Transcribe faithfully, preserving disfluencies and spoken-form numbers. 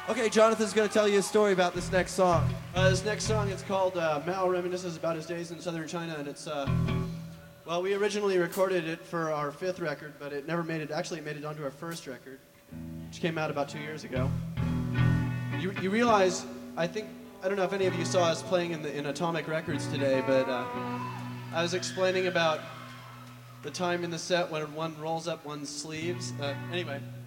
Okay, Jonathan's going to tell you a story about this next song. Uh, this next song is called uh, Mao Reminisces About His Days in Southern China, and it's, uh, well, we originally recorded it for our fifth record, but it never made it, actually it made it onto our first record, which came out about two years ago. You, you realize, I think, I don't know if any of you saw us playing in, the, in Atomic Records today, but uh, I was explaining about the time in the set when one rolls up one's sleeves. Uh, anyway.